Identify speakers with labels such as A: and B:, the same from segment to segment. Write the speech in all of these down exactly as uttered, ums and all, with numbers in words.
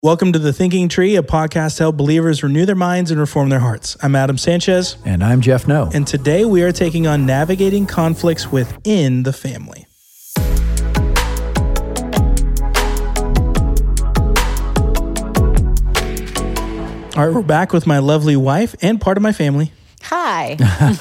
A: Welcome to The Thinking Tree, a podcast to help believers renew their minds and reform their hearts. I'm Adam Sanchez.
B: And I'm Jeff No.
A: And today we are taking on navigating conflicts within the family. All right, we're back with my lovely wife and part of my family.
C: Hi.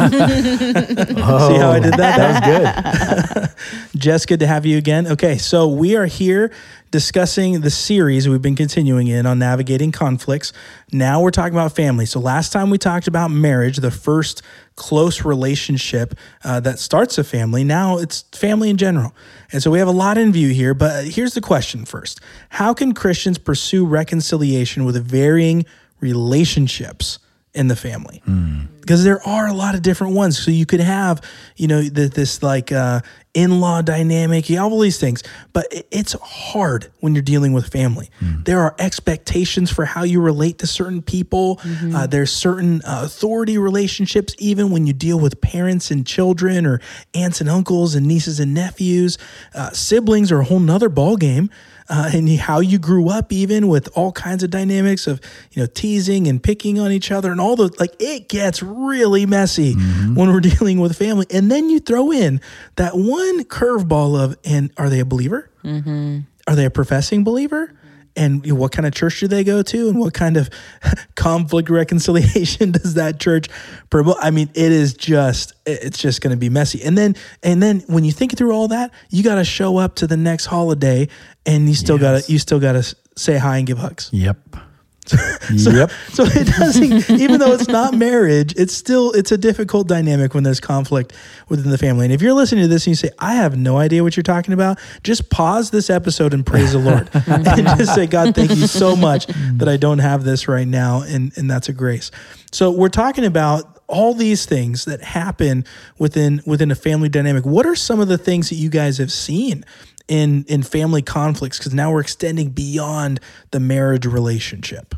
A: oh, See how I did that?
B: That was
A: good. Jess, good to have you again. Okay, so we are here discussing the series we've been continuing in on navigating conflicts. Now we're talking about family. So last time we talked about marriage, the first close relationship uh, that starts a family. Now it's family in general. And so we have a lot in view here, but here's the question first. How can Christians pursue reconciliation with varying relationships in the family? Mm. Because there are a lot of different ones. So you could have, you know, the, this like uh, in-law dynamic, you have all these things, but it's hard when you're dealing with family. Mm. There are expectations for how you relate to certain people. Mm-hmm. Uh, there's certain uh, authority relationships, even when you deal with parents and children or aunts and uncles and nieces and nephews. Uh, siblings are a whole nother ballgame. Uh, and how you grew up, even with all kinds of dynamics of, you know, teasing and picking on each other and all those, like it gets really messy mm-hmm. when we're dealing with family. And then you throw in that one curveball of, and are they a believer? Mm-hmm. Are they a professing believer? And you know, what kind of church do they go to? And what kind of conflict reconciliation does that church promote? I mean, it is just, it's just going to be messy. And then, and then when you think through all that, you got to show up to the next holiday and you still yes. got to, you still got to say hi and give hugs.
B: Yep.
A: So,
B: yep.
A: so it doesn't, even though it's not marriage, it's still, it's a difficult dynamic when there's conflict within the family. And if you're listening to this and you say, I have no idea what you're talking about, just pause this episode and praise the Lord and just say, God, thank you so much that I don't have this right now. And, and that's a grace. So we're talking about all these things that happen within, within a family dynamic. What are some of the things that you guys have seen in, in family conflicts? Because now we're extending beyond the marriage relationship.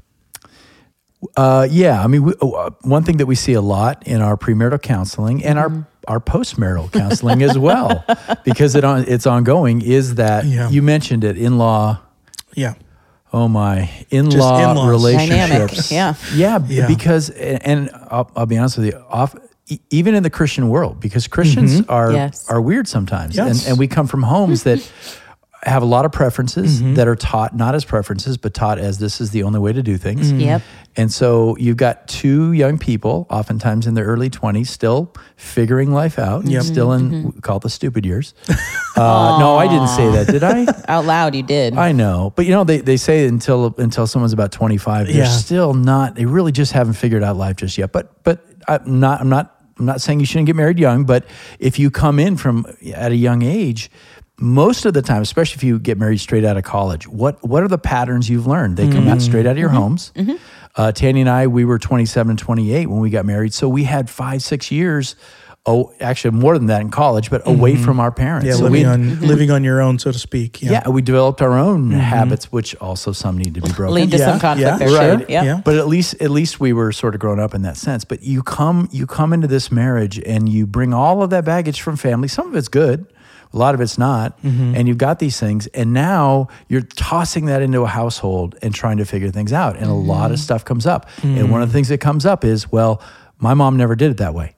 B: Uh, yeah, I mean, we, uh, one thing that we see a lot in our premarital counseling and mm-hmm. our, our postmarital counseling as well, because it on, it's ongoing, is that yeah. you mentioned it, in-law.
A: Yeah.
B: Oh my, in-law in-laws. relationships.
C: Dynamic, yeah.
B: yeah.
A: Yeah,
B: because, and I'll, I'll be honest with you, off, even in the Christian world, because Christians mm-hmm. are
C: yes.
B: are weird sometimes,
A: yes.
B: and, and we come from homes that have a lot of preferences mm-hmm. that are taught not as preferences, but taught as this is the only way to do things.
C: Mm-hmm. Yep.
B: And so you've got two young people, oftentimes in their early twenties, still figuring life out,
A: yep.
B: still in,
C: mm-hmm.
B: we call it the stupid years. uh, no, I didn't say that, did I?
C: Out loud, you did.
B: I know. But you know, they, they say until until someone's about twenty-five, they're
A: yeah.
B: still not, they really just haven't figured out life just yet. But but I'm not, I'm not, I'm not saying you shouldn't get married young, but if you come in from at a young age, most of the time, especially if you get married straight out of college, what what are the patterns you've learned? They come mm-hmm. out straight out of your mm-hmm. homes. Mm-hmm. Uh, Tanny and I, we were twenty-seven, twenty-eight when we got married. So we had five, six years, oh, actually more than that in college, but mm-hmm. away from our parents.
A: Yeah,
B: so
A: living, on,
B: mm-hmm.
A: living on your own, so to speak. Yeah,
B: yeah we developed our own mm-hmm. habits, which also some need to be broken.
C: Lead to
A: yeah,
C: some conflict
A: yeah,
C: there,
B: right.
C: sure. Yeah.
A: yeah.
B: But at least at least we were sort of grown up in that sense. But you come you come into this marriage and you bring all of that baggage from family. Some of it's good. A lot of it's not, mm-hmm. and you've got these things, and now you're tossing that into a household and trying to figure things out, and mm-hmm. a lot of stuff comes up. Mm-hmm. And one of the things that comes up is, well, my mom never did it that way,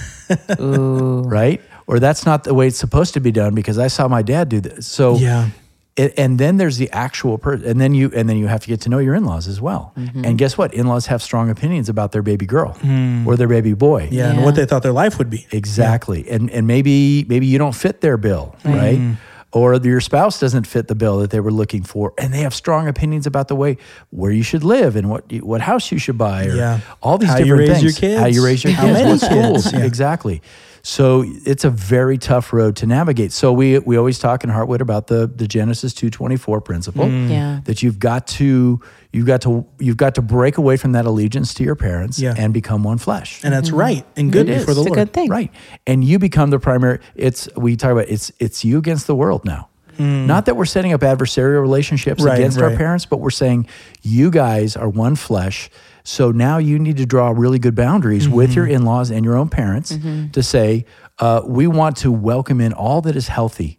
C: Ooh.
B: right? Or that's not the way it's supposed to be done because I saw my dad do this. So,
A: yeah.
B: it, and then there's the actual person, and then you and then you have to get to know your in-laws as well. Mm-hmm. And guess what? In-laws have strong opinions about their baby girl mm. or their baby boy.
A: Yeah,
C: yeah,
A: and what they thought their life would be.
B: Exactly. Yeah. And and maybe maybe you don't fit their bill, mm. right? Or your spouse doesn't fit the bill that they were looking for, and they have strong opinions about the way where you should live and what you, what house you should buy, or
A: yeah.
B: all these
A: how
B: different
A: you raise
B: things.
A: Your kids.
B: How you raise your
A: How
B: kids,
A: many
B: what schools,
A: kids? Yeah.
B: exactly. So it's a very tough road to navigate. So we we always talk in Heartwood about the the Genesis two twenty-four principle,
C: mm. yeah.
B: that you've got to you've got to you've got to break away from that allegiance to your parents
A: yeah.
B: and become one flesh.
A: And that's mm-hmm. right and good
B: it
A: before
B: is.
A: the
C: it's
A: Lord.
C: a good thing,
B: right? And you become the primary. It's we talk about it's it's you against the world now. Mm. Not that we're setting up adversarial relationships
A: right,
B: against
A: right.
B: our parents, but we're saying you guys are one flesh. So now you need to draw really good boundaries mm-hmm. with your in-laws and your own parents mm-hmm. to say, uh, we want to welcome in all that is healthy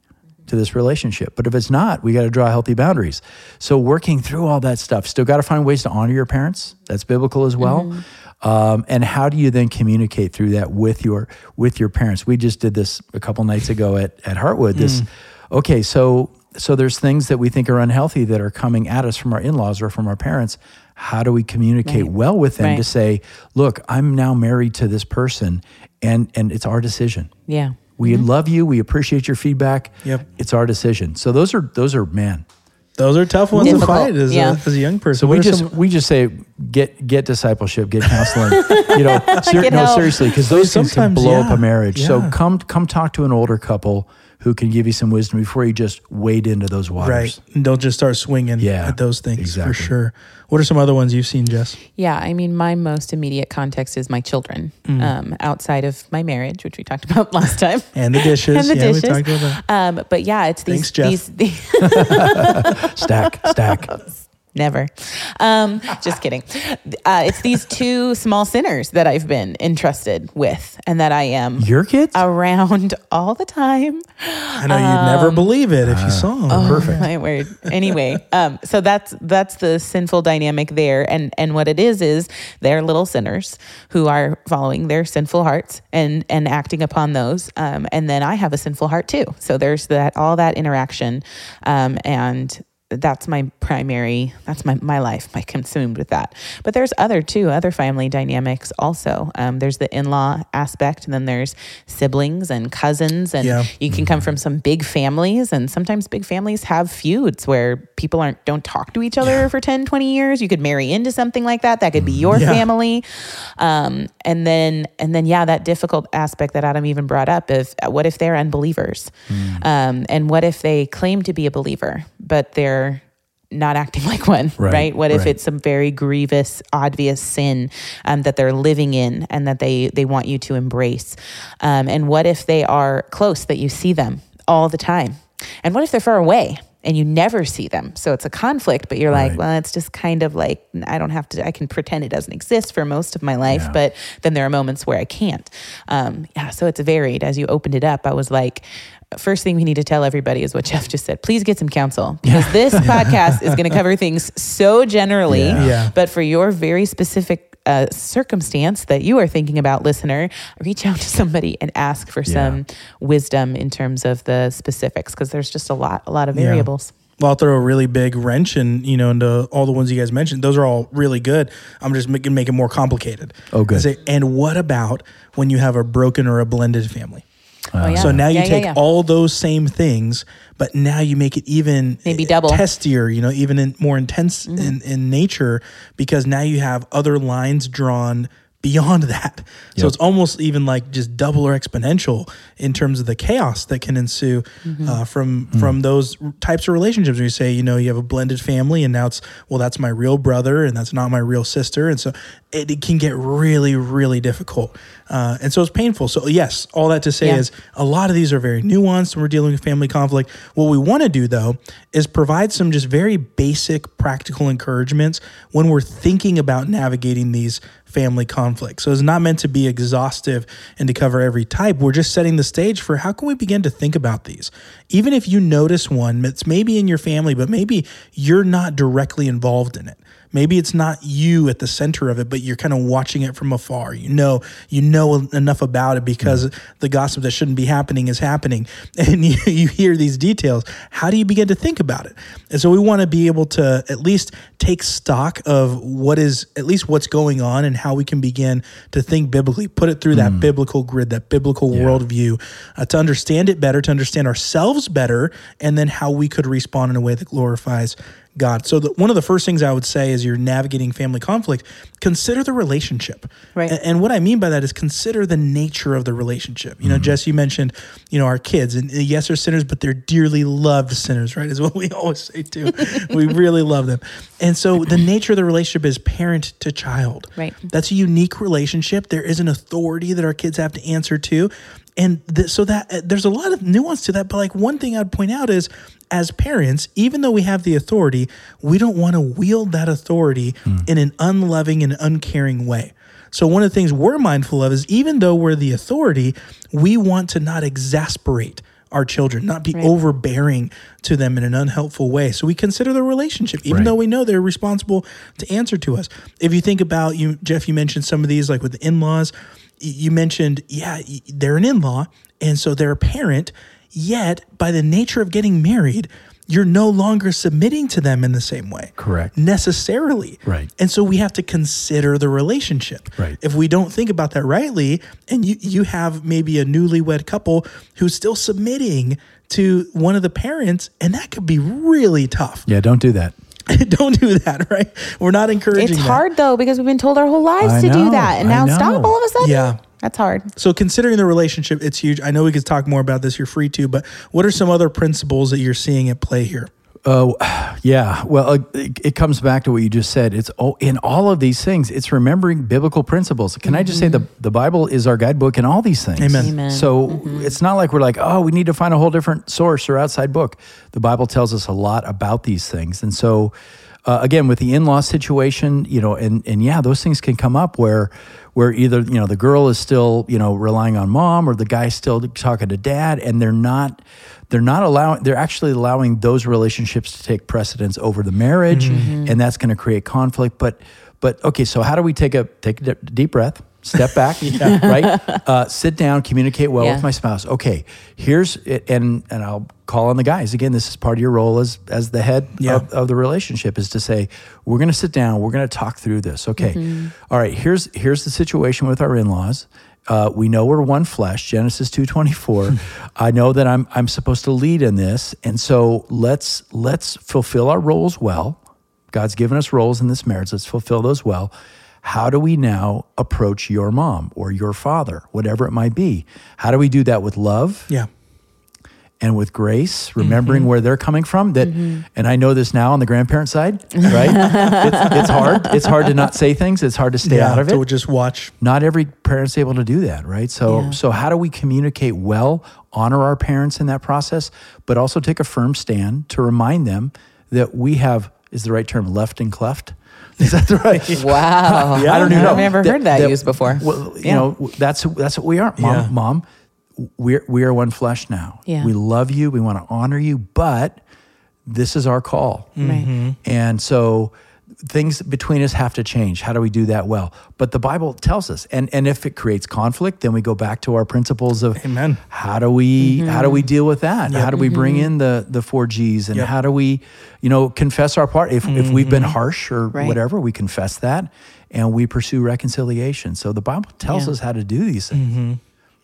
B: to this relationship. But if it's not, we got to draw healthy boundaries. So working through all that stuff, still got to find ways to honor your parents. That's biblical as well. Mm-hmm. Um, and how do you then communicate through that with your with your parents? We just did this a couple nights ago at at Heartwood. This, mm. okay, so so there's things that we think are unhealthy that are coming at us from our in-laws or from our parents. How do we communicate right. well with them right. to say, look, I'm now married to this person, and and it's our decision.
C: Yeah.
B: We
C: mm-hmm.
B: love you. We appreciate your feedback.
A: Yep.
B: It's our decision. So those are those are man.
A: Those are tough ones
C: Difficult.
A: to fight as,
C: yeah.
A: a, as a young person.
B: So
A: what
B: we just
A: some,
B: we just say get get discipleship, get counseling. you know, ser-
C: Get
B: no
C: help.
B: seriously, because those things can blow
A: yeah,
B: up a marriage.
A: yeah.
B: So come come talk to an older couple who can give you some wisdom before you just wade into those waters.
A: Right. And don't just start swinging
B: Yeah,
A: at those things
B: exactly.
A: for sure. What are some other ones you've seen, Jess?
C: Yeah, I mean, my most immediate context is my children, mm. um, outside of my marriage, which we talked about last time.
A: And the dishes.
C: and the
A: yeah,
C: dishes.
A: we talked about that.
C: Um, but yeah, it's these...
A: Thanks, Jeff.
C: these, these
B: stack, stack.
C: Never. Um, just kidding. Uh, it's these two small sinners that I've been entrusted with and that I am
B: Your kids?
C: around all the time.
A: I know you'd never believe it if you saw them.
C: Oh,
B: Perfect.
C: my word. Anyway, um, so that's that's the sinful dynamic there, and and what it is is they're little sinners who are following their sinful hearts and and acting upon those, um, and then I have a sinful heart too. So there's that all that interaction, um, and. That's my primary, that's my, my life, my consumed with that. But there's other too, other family dynamics also. Um, there's the in-law aspect, and then there's siblings and cousins, and
A: Yeah.
C: you can come from some big families, and sometimes big families have feuds where people aren't don't talk to each other yeah. for ten, twenty years. You could marry into something like that. That could be your
A: yeah.
C: family. Um, and then, and then, yeah, that difficult aspect that Adam even brought up of what if they're unbelievers? Mm. Um, and what if they claim to be a believer, but they're not acting like one, right? right? What if
B: right.
C: it's some very grievous, obvious sin um, that they're living in and that they they want you to embrace? Um, and what if they are close, that you see them all the time? And what if they're far away and you never see them? So it's a conflict, but you're
B: right.
C: like, well, it's just kind of like, I don't have to, I can pretend it doesn't exist for most of my life, yeah. but then there are moments where I can't. Um, yeah, so it's varied. As you opened it up, I was like, first thing we need to tell everybody is what Jeff just said. Please get some counsel, because yeah. this podcast is going to cover things so generally,
B: Yeah.
A: Yeah.
C: but for your very specific uh, circumstance that you are thinking about, listener, reach out to somebody and ask for
B: Yeah.
C: some wisdom in terms of the specifics, because there's just a lot, a lot of variables.
A: Yeah. Well, I'll throw a really big wrench in, you know, into all the ones you guys mentioned. Those are all really good. I'm just making make it more complicated.
B: Oh, good.
A: I say, and what about when you have a broken or a blended family?
C: Oh, yeah.
A: So now you
C: Yeah, yeah,
A: take
C: yeah.
A: all those same things, but now you make it even
C: Maybe double.
A: testier, you know, even in, more intense
C: Mm-hmm.
A: in, in nature, because now you have other lines drawn beyond that. So
B: Yep.
A: it's almost even like just double or exponential in terms of the chaos that can ensue
C: Mm-hmm.
A: uh, from from those types of relationships where you say, you know, you have a blended family and now it's, well, that's my real brother and that's not my real sister. And so it, it can get really, really difficult. Uh, and so it's painful. So yes, all that to say
C: Yeah.
A: is a lot of these are very nuanced when we're dealing with family conflict. What we want to do though is provide some just very basic practical encouragements when we're thinking about navigating these family conflicts. So it's not meant to be exhaustive and to cover every type. We're just setting the stage for how can we begin to think about these. Even if you notice one that's maybe in your family, but maybe you're not directly involved in it. Maybe it's not you at the center of it, but you're kind of watching it from afar. You know, you know enough about it because mm. the gossip that shouldn't be happening is happening, and you, you hear these details. How do you begin to think about it? And so we want to be able to at least take stock of what is, at least what's going on and how we can begin to think biblically, put it through mm. that biblical grid, that biblical yeah. worldview, uh, to understand it better, to understand ourselves better, and then how we could respond in a way that glorifies God. So the, one of the first things I would say as you're navigating family conflict, consider the relationship.
C: Right.
A: And, and what I mean by that is consider the nature of the relationship. You know, mm-hmm. Jess, you mentioned, you know, our kids, and yes, they're sinners, but they're dearly loved sinners, right? Is what we always say too. We really love them. And so the nature of the relationship is parent to child.
C: Right.
A: That's a unique relationship. There is an authority that our kids have to answer to. And th- so that uh, there's a lot of nuance to that. But like one thing I'd point out is, as parents, even though we have the authority, we don't want to wield that authority mm. in an unloving and uncaring way. So one of the things we're mindful of is, even though we're the authority, we want to not exasperate our children, not be
C: Right.
A: overbearing to them in an unhelpful way. So we consider the relationship, even
B: Right.
A: though we know they're responsible to answer to us. If you think about you, Jeff, you mentioned some of these, like with the in-laws. Y- You mentioned, yeah, y- they're an in-law, and so they're a parent. Yet, by the nature of getting married, you're no longer submitting to them in the same way.
B: Correct.
A: Necessarily.
B: Right.
A: And so we have to consider the relationship.
B: Right.
A: If we don't think about that rightly, and you, you have maybe a newlywed couple who's still submitting to one of the parents, and that could be really tough.
B: Yeah, don't do that.
A: Don't do that, right? We're not encouraging
C: It's
A: that.
C: hard though, because we've been told our whole lives
B: I
C: to do
B: know,
C: that. And
B: I
C: now stop
B: know.
C: all of a sudden.
A: Yeah.
C: That's hard.
A: So considering the relationship, it's huge. I know we could talk more about this. You're free to, but what are some other principles that you're seeing at play here?
B: Oh, yeah. Well, uh, it, it comes back to what you just said. It's all, in all of these things, it's remembering biblical principles. Can I just say the, the Bible is our guidebook in all these things?
A: Amen.
C: Amen.
B: So it's not like we're like, oh, we need to find a whole different source or outside book. The Bible tells us a lot about these things. And so, uh, again, with the in-law situation, you know, and, and yeah, those things can come up where where either, you know, the girl is still, you know, relying on mom or the guy's still talking to dad, and they're not they're not allowing they're actually allowing those relationships to take precedence over the marriage, and that's going to create conflict. But but okay, so how do we take a take a deep breath? Step back, right? Uh, sit down, communicate well
C: Yeah.
B: with my spouse. Okay, here's it, and and I'll call on the guys again. This is part of your role as as the head
A: Yeah.
B: of, of the relationship, is to say we're going to sit down, we're going to talk through this. Okay, all right. Here's here's the situation with our in-laws. Uh, we know we're one flesh. Genesis two twenty-four. I know that I'm I'm supposed to lead in this, and so let's let's fulfill our roles well. God's given us roles in this marriage. Let's fulfill those well. How do we now approach your mom or your father, whatever it might be? How do we do that with love
A: Yeah.
B: and with grace, remembering where they're coming from? That, and I know this now on the grandparent side, right? it's, it's hard. It's hard to not say things. It's hard to stay
A: Yeah.
B: out of
A: So
B: it.
A: just watch.
B: Not every parent's able to do that, right? So,
C: Yeah.
B: so how do we communicate well, honor our parents in that process, but also take a firm stand to remind them that we have, is the right term, left and cleft? Is that the right?
C: Wow.
A: Yeah.
B: I don't even know.
C: I've never heard that used before.
B: Well, you
C: Yeah.
B: know, that's that's what we are, mom.
A: Yeah.
B: Mom, we're we are one flesh now.
C: Yeah.
B: We love you. We want to honor you, but this is our call,
C: Right.
B: and so things between us have to change. How do we do that well? But the Bible tells us, and and if it creates conflict, then we go back to our principles of
A: Amen.
B: how do we how do we deal with that?
A: Yep.
B: How do we bring in the the four G's, and
A: Yep.
B: how do we, you know, confess our part? If if we've been harsh or
C: Right.
B: whatever, we confess that, and we pursue reconciliation. So the Bible tells
C: Yeah.
B: us how to do these things,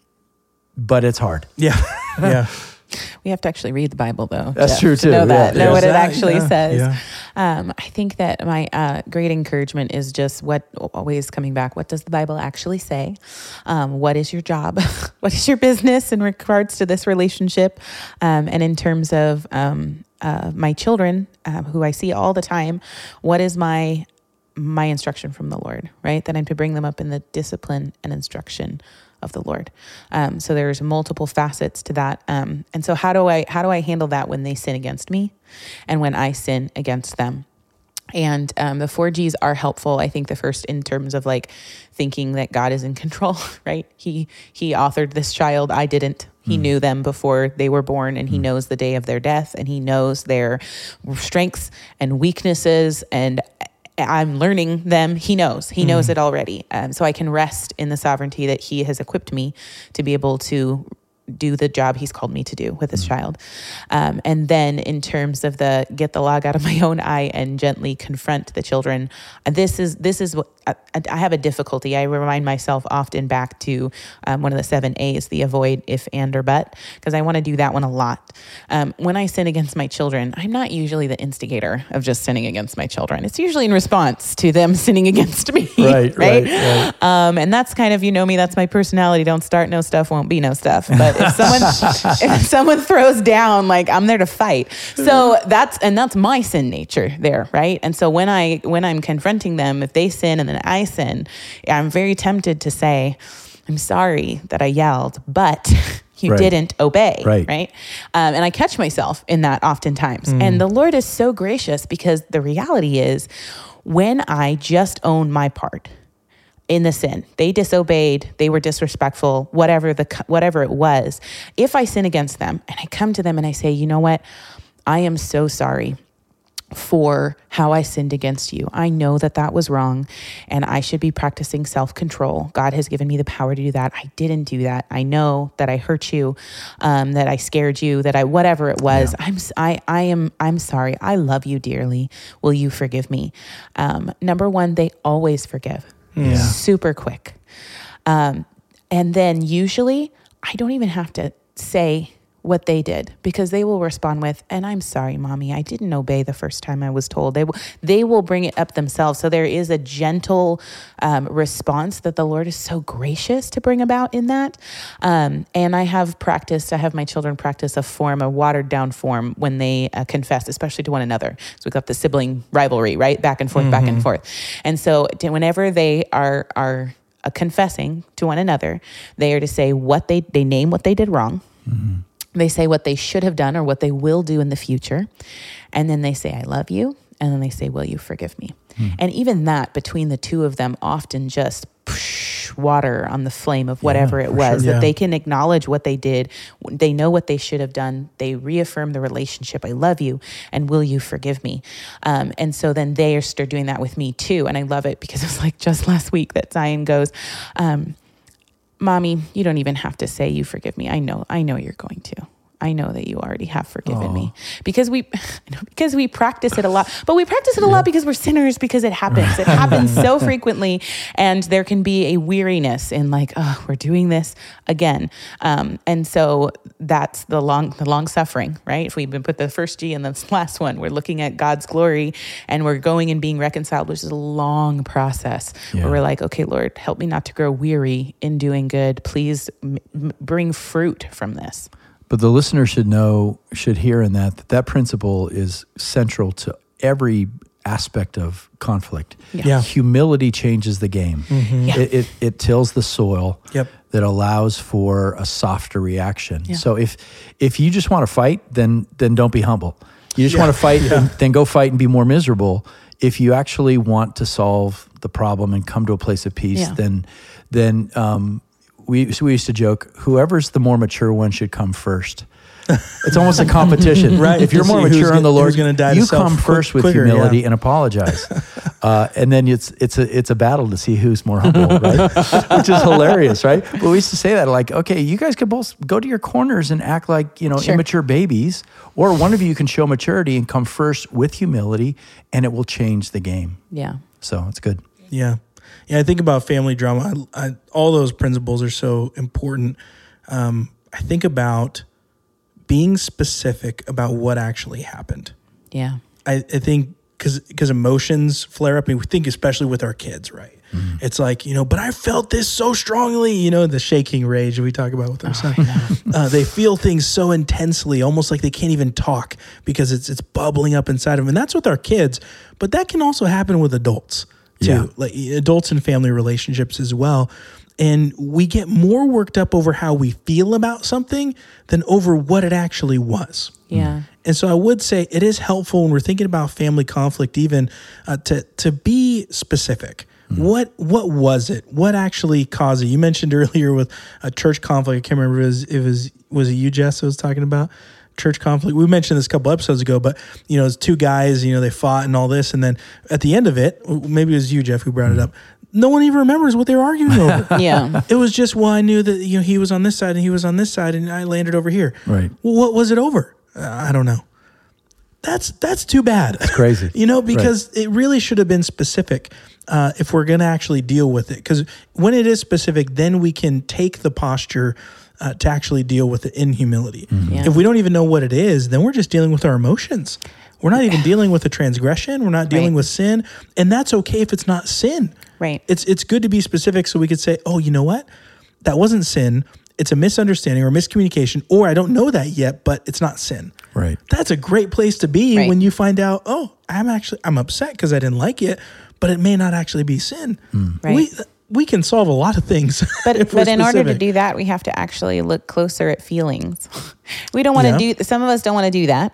B: but it's hard.
A: Yeah. Yeah.
C: We have to actually read the Bible, though.
B: That's
C: Jeff,
B: true,
C: to
B: too.
C: Know that,
B: Yeah,
C: know
B: yeah.
C: what it
A: That-
C: actually
A: yeah,
C: says.
A: yeah.
C: Um, I think that my uh, great encouragement is just what always coming back. What does the Bible actually say? Um, what is your job? What is your business in regards to this relationship? Um, and in terms of um, uh, my children, um, who I see all the time, what is my my instruction from the Lord? Right, that I'm to bring them up in the discipline and instruction of the Lord. Um, so there's multiple facets to that. Um, and so how do I, how do I handle that when they sin against me and when I sin against them? And um, the four G's are helpful. I think the first in terms of like thinking that God is in control, right? He, he authored this child. I didn't. He knew them before they were born, and he knows the day of their death, and he knows their strengths and weaknesses, and I'm learning them. He knows. He knows it already. Um, so I can rest in the sovereignty that he has equipped me to be able to do the job he's called me to do with this child. Um, and then in terms of the get the log out of my own eye and gently confront the children, this is this is what I, I have a difficulty. I remind myself often back to um, one of the seven A's, the avoid, if, and, or but, because I want to do that one a lot. Um, when I sin against my children, I'm not usually the instigator of just sinning against my children. It's usually in response to them sinning against me.
B: Right,
C: right.
B: right, right.
C: Um, and that's kind of, you know me, that's my personality. Don't start no stuff, won't be no stuff. But if someone if someone throws down, like I'm there to fight. So that's and that's my sin nature there, right? And so when I when I'm confronting them, if they sin and then I sin, I'm very tempted to say, I'm sorry that I yelled, but you
B: Right.
C: didn't obey,
B: Right.
C: right? Um, and I catch myself in that oftentimes. And the Lord is so gracious, because the reality is when I just own my part, in the sin. They disobeyed, they were disrespectful, whatever the whatever it was. If I sin against them and I come to them and I say, you know what, I am so sorry for how I sinned against you. I know that that was wrong and I should be practicing self-control. God has given me the power to do that. I didn't do that. I know that I hurt you, um, that I scared you, that I, whatever it was, yeah. I'm, I, I am, I'm sorry. I love you dearly. Will you forgive me? Um, number one, they always forgive. Yeah. Super quick. Um, and then usually I don't even have to say what they did, because they will respond with, and I'm sorry, mommy, I didn't obey the first time I was told. They will, they will bring it up themselves. So there is a gentle um, response that the Lord is so gracious to bring about in that. Um, and I have practiced, I have my children practice a form, a watered down form when they uh, confess, especially to one another. So we've got the sibling rivalry, right? Back and forth, mm-hmm. back and forth. And so to, whenever they are, are uh, confessing to one another, they are to say what they, they name what they did wrong. Mm-hmm. They say what they should have done or what they will do in the future. And then they say, I love you. And then they say, will you forgive me? Hmm. And even that between the two of them often just push water on the flame of whatever yeah, it was, sure. that yeah. they can acknowledge what they did. They know what they should have done. They reaffirm the relationship. I love you. And will you forgive me? Um, and so then they start doing that with me too. And I love it because it was like just last week that Zion goes, um, Mommy, you don't even have to say you forgive me. I know, I know you're going to. I know that you already have forgiven Aww. me because we, because we practice it a lot, but we practice it a yeah. lot because we're sinners, because it happens. It happens so frequently. And there can be a weariness in like, oh, we're doing this again. Um, and so that's the long, the long suffering, right? If we put the first G in the last one, we're looking at God's glory and we're going and being reconciled, which is a long process yeah. where we're like, okay, Lord, help me not to grow weary in doing good. Please m- m- bring fruit from this.
B: But the listener should know, should hear in that, that that principle is central to every aspect of conflict.
A: Yeah. yeah.
B: Humility changes the game. Mm-hmm. Yeah. It, it it tills the soil
A: yep.
B: that allows for a softer reaction.
C: Yeah.
B: So if if you just want to fight, then then don't be humble. You just
A: yeah.
B: want to fight,
A: yeah.
B: and then go fight and be more miserable. If you actually want to solve the problem and come to a place of peace,
C: yeah.
B: then then um, We so we used to joke, whoever's the more mature one should come first. It's almost a competition.
A: Right.
B: If you're more
A: Who's
B: mature
A: gonna,
B: in the Lord,
A: gonna die
B: you come
A: quick,
B: first with
A: quicker,
B: humility
A: yeah.
B: and apologize. Uh, and then it's it's a it's a battle to see who's more humble, right? Which is hilarious, right? But we used to say that, like, okay, you guys could both go to your corners and act like, you know,
C: sure.
B: immature babies, or one of you can show maturity and come first with humility, and it will change the game.
C: Yeah.
B: So it's good.
A: Yeah. Yeah, I think about family drama. I, I, all those principles are so important. Um, I think about being specific about what actually happened.
C: Yeah.
A: I, I think because because emotions flare up, and we think especially with our kids, right? Mm-hmm. It's like, you know, but I felt this so strongly, you know, the shaking rage we talk about with our son. uh, they feel things so intensely, almost like they can't even talk because it's it's bubbling up inside of them. And that's with our kids, but that can also happen with adults. Too, yeah. like adults and family relationships as well. And we get more worked up over how we feel about something than over what it actually was.
C: Yeah.
A: And so I would say it is helpful when we're thinking about family conflict, even uh, to to be specific. Mm. What what was it? What actually caused it? You mentioned earlier with a church conflict. I can't remember if it was, it was, was it you, Jess, that was talking about? Church conflict. We mentioned this a couple episodes ago, but you know, it's two guys, you know, they fought and all this. And then at the end of it, maybe it was you, Jeff, who brought it up. No one even remembers what they were arguing over.
C: Yeah.
A: It was just, well, I knew that, you know, he was on this side and he was on this side and I landed over here.
B: Right.
A: Well, what was it over? Uh, I don't know. That's, that's too bad.
B: It's crazy.
A: You know, because right. it really should have been specific uh, if we're going to actually deal with it. Because when it is specific, then we can take the posture Uh, to actually deal with it in humility. Mm-hmm. Yeah. If we don't even know what it is, then we're just dealing with our emotions. We're not even dealing with a transgression. We're not dealing
C: right.
A: with sin. And that's okay if it's not sin.
C: Right.
A: It's it's good to be specific so we could say, oh, you know what? That wasn't sin. It's a misunderstanding or miscommunication, or I don't know that yet, but it's not sin.
B: Right.
A: That's a great place to be
C: right.
A: when you find out, oh, I'm actually, I'm upset because I didn't like it, but it may not actually be sin.
B: Mm.
C: Right.
A: We, we can solve a lot of things.
C: But but in
A: specific.
C: order to do that, we have to actually look closer at feelings. We don't want to
A: yeah.
C: do, some of us don't want to do that.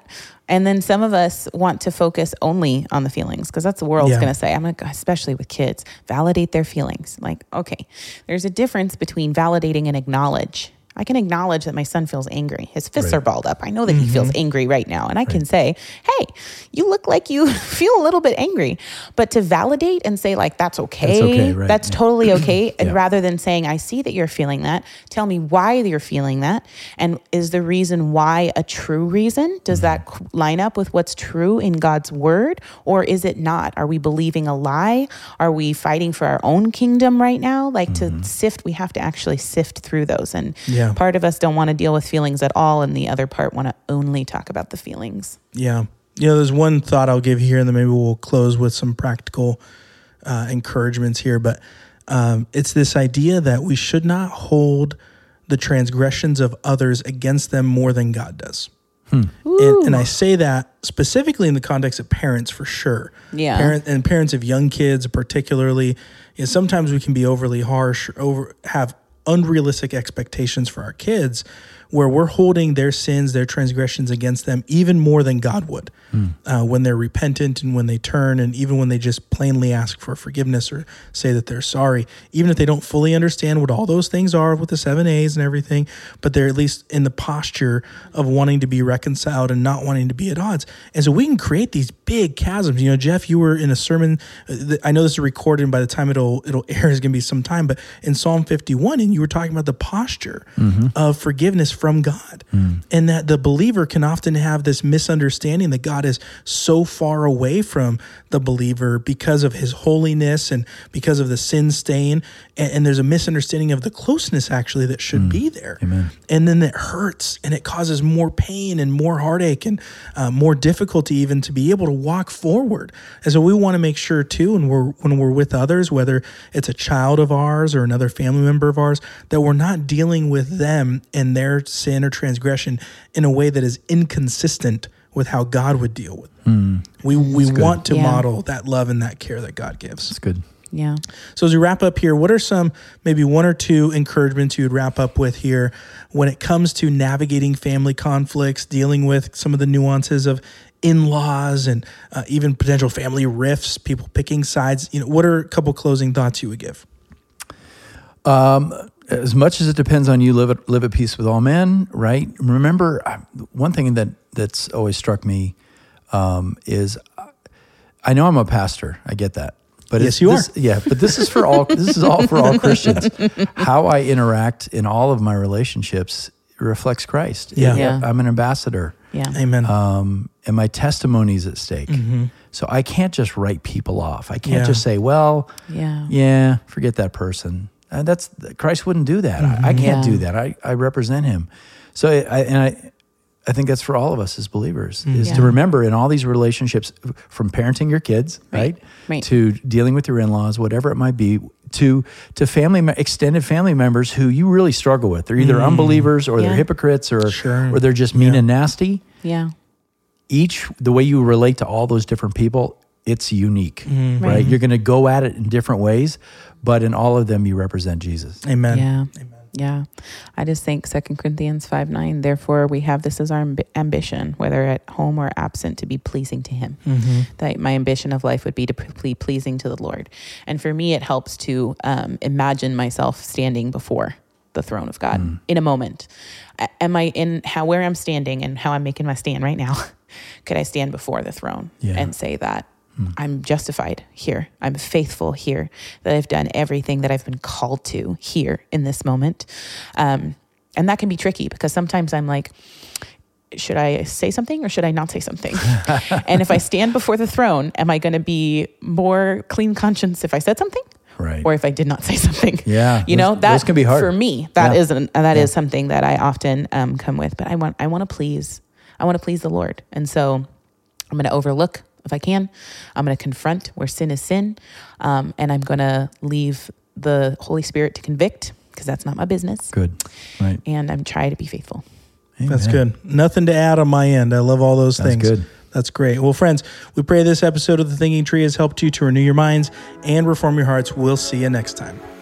C: And then some of us want to focus only on the feelings because that's the world's
A: Yeah.
C: going to say. I'm like, especially with kids, validate their feelings. Like, okay, there's a difference between validating and acknowledge. I can acknowledge that my son feels angry. His fists
B: Right.
C: are balled up. I know that he feels angry right now. And I can say, hey, you look like you feel a little bit angry. But to validate and say like, that's okay.
B: That's okay, right,
C: That's
B: yeah.
C: totally okay. And
B: Yeah.
C: rather than saying, I see that you're feeling that, tell me why you're feeling that. And is the reason why a true reason? Does that c- line up with what's true in God's word? Or is it not? Are we believing a lie? Are we fighting for our own kingdom right now? Like to sift, we have to actually sift through those. And
A: Yeah.
C: part of us don't want to deal with feelings at all. And the other part want to only talk about the feelings.
A: Yeah. You know, there's one thought I'll give here, and then maybe we'll close with some practical uh, encouragements here. But um, it's this idea that we should not hold the transgressions of others against them more than God does. And, and I say that specifically in the context of parents, for sure.
C: Yeah.
A: Parent, and parents of young kids, particularly. You know, sometimes we can be overly harsh, over have unrealistic expectations for our kids, where we're holding their sins, their transgressions against them even more than God would mm. uh, when they're repentant and when they turn, and even when they just plainly ask for forgiveness or say that they're sorry, even if they don't fully understand what all those things are with the seven A's and everything, but they're at least in the posture of wanting to be reconciled and not wanting to be at odds. And so we can create these big chasms. You know, Jeff, you were in a sermon, I know this is recorded, and by the time it'll it'll air is going to be some time, but in Psalm fifty-one, and you were talking about the posture mm-hmm. of forgiveness from God. Mm. And that the believer can often have this misunderstanding that God is so far away from the believer because of his holiness and because of the sin stain. And, and there's a misunderstanding of the closeness actually that should mm. be there.
B: Amen.
A: And then it hurts and it causes more pain and more heartache and uh, more difficulty even to be able to walk forward. And so we want to make sure too, and we're, when we're with others, whether it's a child of ours or another family member of ours, that we're not dealing with them and their sin or transgression in a way that is inconsistent with how God would deal with them. Mm. We we want to
C: yeah.
A: model that love and that care that God gives.
B: That's good.
C: Yeah.
A: So as we wrap up here, what are some, maybe one or two encouragements you would wrap up with here when it comes to navigating family conflicts, dealing with some of the nuances of in-laws and uh, even potential family rifts, people picking sides? You know, what are a couple closing thoughts you would give?
B: Um, as much as it depends on you, live at, live at peace with all men, right? Remember, one thing that that's always struck me um, is, I know I'm a pastor, I get that. But
A: yes,
B: it's,
A: you
B: this,
A: are.
B: Yeah, but this is for all. This is all for all Christians. How I interact in all of my relationships reflects Christ.
A: Yeah,
C: yeah.
B: I'm an ambassador.
C: Yeah,
A: amen.
B: Um, and my testimony is at stake. Mm-hmm. So I can't just write people off. I can't
A: Yeah.
B: just say, "Well,
C: yeah,
B: yeah, forget that person." And that's Christ wouldn't do that. Mm-hmm. I, I can't
C: yeah.
B: do that. I, I represent Him. So I and I. I think that's for all of us as believers, mm-hmm. is
C: yeah.
B: to remember in all these relationships, from parenting your kids, right,
C: right, right.
B: to dealing with your in-laws, whatever it might be, to to family, extended family members who you really struggle with. They're either mm. unbelievers or
C: yeah.
B: they're hypocrites or
A: sure.
B: or they're just mean
A: yeah.
B: and nasty.
C: Yeah.
B: Each, the way you relate to all those different people, it's unique, mm. right?
C: right?
B: You're going to go at it in different ways, but in all of them, you represent Jesus.
A: Amen.
C: Yeah.
A: Amen.
C: Yeah. I just think Second Corinthians five nine, therefore we have this as our amb- ambition, whether at home or absent, to be pleasing to Him. Mm-hmm. That my ambition of life would be to be pleasing to the Lord. And for me, it helps to um, imagine myself standing before the throne of God mm. in a moment. Am I in how, where I'm standing and how I'm making my stand right now? Could I stand before the throne
B: yeah.
C: and say that I'm justified here. I'm faithful here, that I've done everything that I've been called to here in this moment. Um, and that can be tricky because sometimes I'm like, should I say something or should I not say something? And if I stand before the throne, am I going to be more clean conscience if I said something?
B: Right.
C: Or if I did not say something?
B: Yeah.
C: You know,
B: those,
C: that
B: those can be hard.
C: For me, that
B: yeah.
C: is an, that
B: yeah.
C: is something that I often um, come with, but I want, I want to please, I want to please the Lord. And so I'm going to overlook if I can. I'm going to confront where sin is sin. Um, and I'm going to leave the Holy Spirit to convict because that's not my business.
B: Good. Right.
C: And I'm trying to be faithful.
B: Amen.
A: That's good. Nothing to add on my end. I love all those
B: That's
A: things.
B: good.
A: That's great. Well, friends, we pray this episode of The Thinking Tree has helped you to renew your minds and reform your hearts. We'll see you next time.